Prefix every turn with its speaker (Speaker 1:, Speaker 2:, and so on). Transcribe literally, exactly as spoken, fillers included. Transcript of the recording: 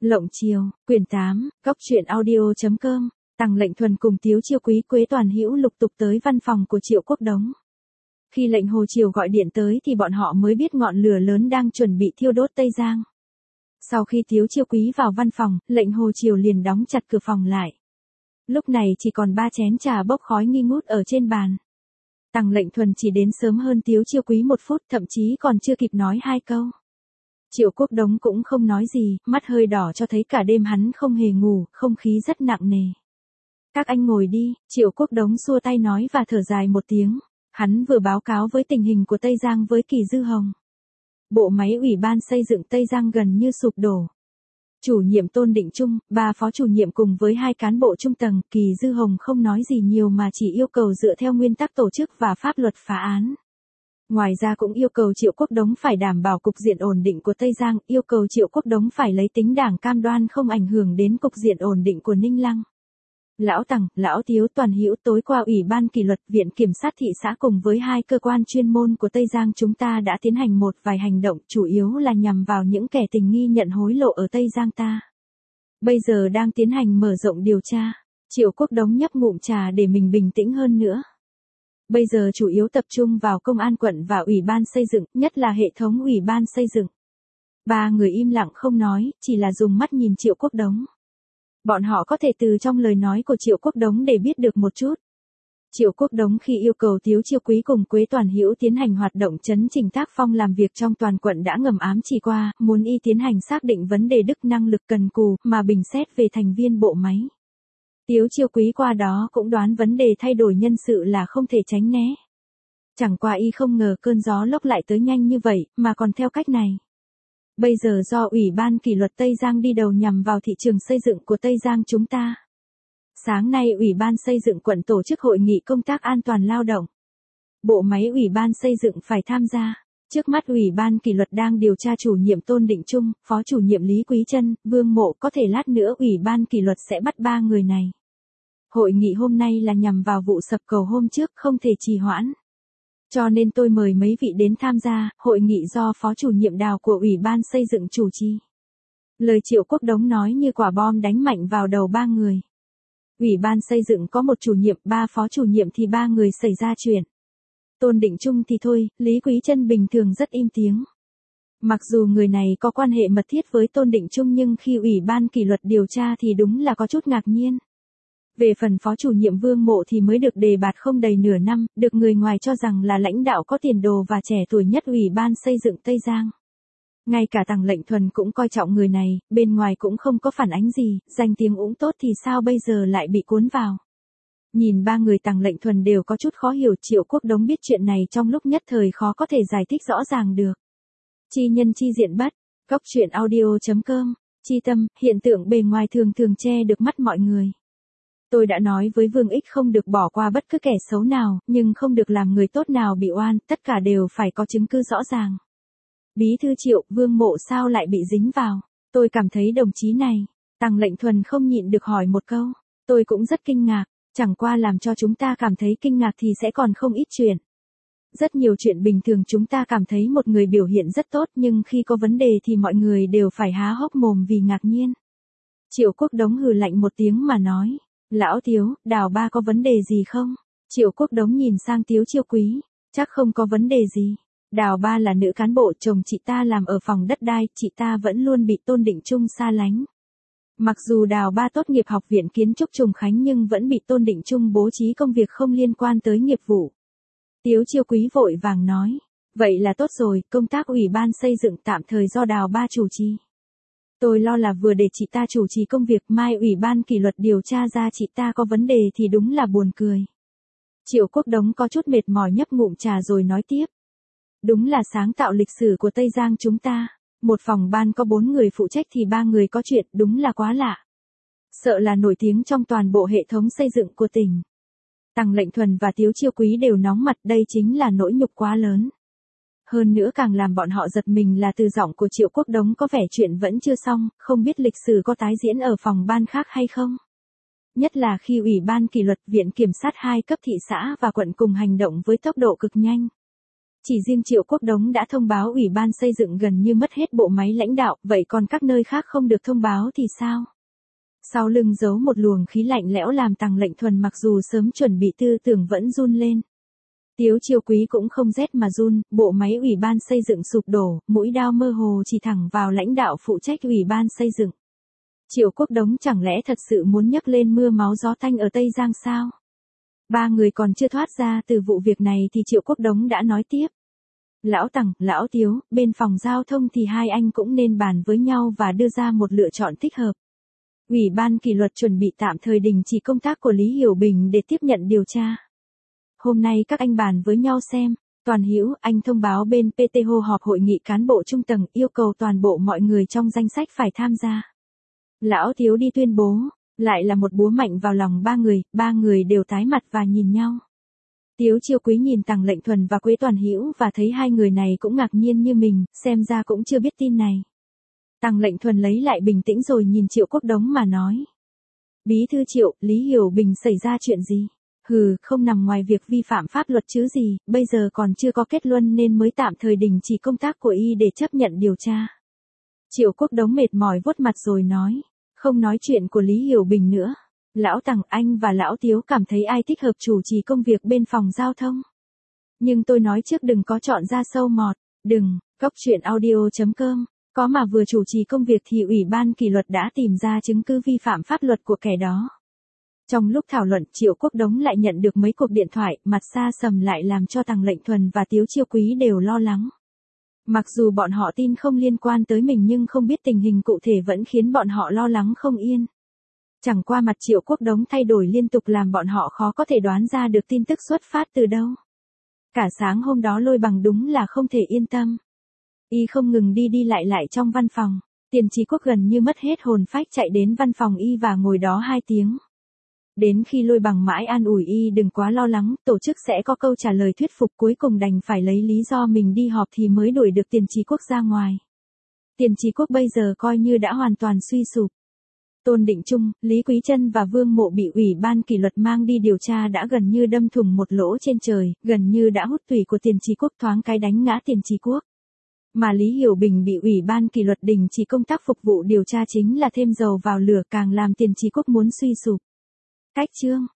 Speaker 1: Lộng Chiều, quyển tám, góc truyện audio.com, Tằng Lệnh Thuần cùng Tiếu Chiêu Quý Quế Toàn Hữu lục tục tới văn phòng của Triệu Quốc Đống. Khi lệnh Hồ Triều gọi điện tới thì bọn họ mới biết ngọn lửa lớn đang chuẩn bị thiêu đốt Tây Giang. Sau khi Tiếu Chiêu Quý vào văn phòng, lệnh Hồ Triều liền đóng chặt cửa phòng lại. Lúc này chỉ còn ba chén trà bốc khói nghi ngút ở trên bàn. Tằng Lệnh Thuần chỉ đến sớm hơn Tiếu Chiêu Quý một phút, thậm chí còn chưa kịp nói hai câu. Triệu Quốc Đống cũng không nói gì, mắt hơi đỏ cho thấy cả đêm hắn không hề ngủ, không khí rất nặng nề. Các anh ngồi đi, Triệu Quốc Đống xua tay nói và thở dài một tiếng. Hắn vừa báo cáo với tình hình của Tây Giang với Kỳ Dư Hồng. Bộ máy ủy ban xây dựng Tây Giang gần như sụp đổ. Chủ nhiệm Tôn Định Trung, ba phó chủ nhiệm cùng với hai cán bộ trung tầng, Kỳ Dư Hồng không nói gì nhiều mà chỉ yêu cầu dựa theo nguyên tắc tổ chức và pháp luật phá án. Ngoài ra cũng yêu cầu Triệu Quốc Đống phải đảm bảo cục diện ổn định của Tây Giang, yêu cầu Triệu Quốc Đống phải lấy tính đảng cam đoan không ảnh hưởng đến cục diện ổn định của Ninh Lăng. Lão Tằng, Lão Tiếu Toàn Hữu, tối qua Ủy ban Kỷ luật Viện Kiểm sát thị xã cùng với hai cơ quan chuyên môn của Tây Giang chúng ta đã tiến hành một vài hành động chủ yếu là nhằm vào những kẻ tình nghi nhận hối lộ ở Tây Giang ta. Bây giờ đang tiến hành mở rộng điều tra. Triệu Quốc Đống nhấp ngụm trà để mình bình tĩnh hơn nữa. Bây giờ chủ yếu tập trung vào công an quận và Ủy ban xây dựng, nhất là hệ thống Ủy ban xây dựng. Ba người im lặng không nói, chỉ là dùng mắt nhìn Triệu Quốc Đống. Bọn họ có thể từ trong lời nói của Triệu Quốc Đống để biết được một chút. Triệu Quốc Đống khi yêu cầu Tiếu Chiêu Quý cùng Quế Toàn Hữu tiến hành hoạt động chấn chỉnh tác phong làm việc trong toàn quận đã ngầm ám chỉ qua, muốn y tiến hành xác định vấn đề đức năng lực cần cù mà bình xét về thành viên bộ máy. Tiếu Chiêu Quý qua đó cũng đoán vấn đề thay đổi nhân sự là không thể tránh né. Chẳng qua y không ngờ cơn gió lốc lại tới nhanh như vậy, mà còn theo cách này. Bây giờ do Ủy ban Kỷ luật Tây Giang đi đầu nhằm vào thị trường xây dựng của Tây Giang chúng ta. Sáng nay Ủy ban xây dựng quận tổ chức hội nghị công tác an toàn lao động. Bộ máy Ủy ban xây dựng phải tham gia. Trước mắt Ủy ban Kỷ luật đang điều tra chủ nhiệm Tôn Định Trung, phó chủ nhiệm Lý Quý Trân, Vương Mộ, có thể lát nữa Ủy ban Kỷ luật sẽ bắt ba người này. Hội nghị hôm nay là nhằm vào vụ sập cầu hôm trước, không thể trì hoãn. Cho nên tôi mời mấy vị đến tham gia, hội nghị do phó chủ nhiệm Đào của Ủy ban xây dựng chủ trì. Lời Triệu Quốc Đống nói như quả bom đánh mạnh vào đầu ba người. Ủy ban xây dựng có một chủ nhiệm, ba phó chủ nhiệm thì ba người xảy ra chuyện. Tôn Định Trung thì thôi, Lý Quý Trân bình thường rất im tiếng. Mặc dù người này có quan hệ mật thiết với Tôn Định Trung nhưng khi Ủy ban Kỷ luật điều tra thì đúng là có chút ngạc nhiên. Về phần phó chủ nhiệm Vương Mộ thì mới được đề bạt không đầy nửa năm, được người ngoài cho rằng là lãnh đạo có tiền đồ và trẻ tuổi nhất Ủy ban xây dựng Tây Giang. Ngay cả Tằng Lệnh Thuần cũng coi trọng người này, bên ngoài cũng không có phản ánh gì, danh tiếng cũng tốt thì sao bây giờ lại bị cuốn vào. Nhìn ba người Tằng Lệnh Thuần đều có chút khó hiểu, Triệu Quốc Đống biết chuyện này trong lúc nhất thời khó có thể giải thích rõ ràng được. Chi nhân chi diện bất, góc truyện audio.com, chi tâm, hiện tượng bề ngoài thường thường che được mắt mọi người. Tôi đã nói với Vương Ích không được bỏ qua bất cứ kẻ xấu nào, nhưng không được làm người tốt nào bị oan, tất cả đều phải có chứng cứ rõ ràng. Bí thư Triệu, Vương Mộ sao lại bị dính vào? Tôi cảm thấy đồng chí này. Tằng Lệnh Thuần không nhịn được hỏi một câu. Tôi cũng rất kinh ngạc, chẳng qua làm cho chúng ta cảm thấy kinh ngạc thì sẽ còn không ít chuyện. Rất nhiều chuyện bình thường chúng ta cảm thấy một người biểu hiện rất tốt nhưng khi có vấn đề thì mọi người đều phải há hốc mồm vì ngạc nhiên. Triệu Quốc Đống hừ lạnh một tiếng mà nói. Lão Tiếu, Đào ba có vấn đề gì không? Triệu Quốc Đống nhìn sang Tiếu Chiêu Quý. Chắc không có vấn đề gì. Đào ba là nữ cán bộ, chồng chị ta làm ở phòng đất đai, chị ta vẫn luôn bị Tôn Định Trung xa lánh. Mặc dù Đào ba tốt nghiệp Học viện Kiến trúc Trùng Khánh nhưng vẫn bị Tôn Định Trung bố trí công việc không liên quan tới nghiệp vụ. Tiếu Chiêu Quý vội vàng nói. Vậy là tốt rồi, công tác Ủy ban xây dựng tạm thời do Đào ba chủ trì. Tôi lo là vừa để chị ta chủ trì công việc mai Ủy ban Kỷ luật điều tra ra chị ta có vấn đề thì đúng là buồn cười. Triệu Quốc Đống có chút mệt mỏi nhấp ngụm trà rồi nói tiếp. Đúng là sáng tạo lịch sử của Tây Giang chúng ta. Một phòng ban có bốn người phụ trách thì ba người có chuyện, đúng là quá lạ. Sợ là nổi tiếng trong toàn bộ hệ thống xây dựng của tỉnh. Tằng Lệnh Thuần và Tiếu Chiêu Quý đều nóng mặt, đây chính là nỗi nhục quá lớn. Hơn nữa càng làm bọn họ giật mình là từ giọng của Triệu Quốc Đống có vẻ chuyện vẫn chưa xong, không biết lịch sử có tái diễn ở phòng ban khác hay không. Nhất là khi Ủy ban Kỷ luật Viện Kiểm sát hai cấp thị xã và quận cùng hành động với tốc độ cực nhanh. Chỉ riêng Triệu Quốc Đống đã thông báo Ủy ban xây dựng gần như mất hết bộ máy lãnh đạo, vậy còn các nơi khác không được thông báo thì sao? Sau lưng giấu một luồng khí lạnh lẽo làm Tằng Lệnh Thuần mặc dù sớm chuẩn bị tư tưởng vẫn run lên. Tiếu Chiêu Quý cũng không rét mà run, bộ máy Ủy ban xây dựng sụp đổ, mũi đao mơ hồ chỉ thẳng vào lãnh đạo phụ trách Ủy ban xây dựng. Triệu Quốc Đống chẳng lẽ thật sự muốn nhấc lên mưa máu gió tanh ở Tây Giang sao? Ba người còn chưa thoát ra từ vụ việc này thì Triệu Quốc Đống đã nói tiếp. Lão Tằng, Lão Tiếu, bên phòng giao thông thì hai anh cũng nên bàn với nhau và đưa ra một lựa chọn thích hợp. Ủy ban kỷ luật chuẩn bị tạm thời đình chỉ công tác của Lý Hiểu Bình để tiếp nhận điều tra. Hôm nay các anh bàn với nhau xem. Toàn Hữu, anh thông báo bên pê tê hô họp hội nghị cán bộ trung tầng yêu cầu toàn bộ mọi người trong danh sách phải tham gia. Lão Tiếu đi tuyên bố, lại là một búa mạnh vào lòng ba người, ba người đều tái mặt và nhìn nhau. Tiếu Chiêu Quý nhìn Tằng Lệnh Thuần và Quế Toàn Hữu và thấy hai người này cũng ngạc nhiên như mình, xem ra cũng chưa biết tin này. Tằng Lệnh Thuần lấy lại bình tĩnh rồi nhìn Triệu Quốc Đống mà nói. Bí thư Triệu, Lý Hiểu Bình xảy ra chuyện gì? Hừ, không nằm ngoài việc vi phạm pháp luật chứ gì, bây giờ còn chưa có kết luận nên mới tạm thời đình chỉ công tác của y để chấp nhận điều tra. Triệu Quốc Đống mệt mỏi vuốt mặt rồi nói, không nói chuyện của Lý Hiểu Bình nữa. Lão Tằng, anh và Lão Tiếu cảm thấy ai thích hợp chủ trì công việc bên phòng giao thông. Nhưng tôi nói trước đừng có chọn ra sâu mọt, đừng, cóc truyện audio chấm com. Có mà vừa chủ trì công việc thì Ủy ban kỷ luật đã tìm ra chứng cứ vi phạm pháp luật của kẻ đó. Trong lúc thảo luận, Triệu Quốc Đống lại nhận được mấy cuộc điện thoại, mặt xa sầm lại làm cho Tằng Lệnh Thuần và Tiếu Chiêu Quý đều lo lắng. Mặc dù bọn họ tin không liên quan tới mình nhưng không biết tình hình cụ thể vẫn khiến bọn họ lo lắng không yên. Chẳng qua mặt Triệu Quốc Đống thay đổi liên tục làm bọn họ khó có thể đoán ra được tin tức xuất phát từ đâu. Cả sáng hôm đó Lôi Bằng đúng là không thể yên tâm. Y không ngừng đi đi lại lại trong văn phòng, Tiền Chí Quốc gần như mất hết hồn phách chạy đến văn phòng Y và ngồi đó hai tiếng. Đến khi Lôi Bằng mãi an ủi Y đừng quá lo lắng, tổ chức sẽ có câu trả lời thuyết phục, cuối cùng đành phải lấy lý do mình đi họp thì mới đuổi được Tiền Chí Quốc ra ngoài. Tiền Chí Quốc bây giờ coi như đã hoàn toàn suy sụp. Tôn Định Trung, Lý Quý Trân và Vương Mộ bị Ủy ban kỷ luật mang đi điều tra đã gần như đâm thủng một lỗ trên trời, gần như đã hút tủy của Tiền Chí Quốc, thoáng cái đánh ngã Tiền Chí Quốc. Mà Lý Hiểu Bình bị Ủy ban kỷ luật đình chỉ công tác phục vụ điều tra chính là thêm dầu vào lửa càng làm Tiền Chí Quốc muốn suy sụp. Cách chương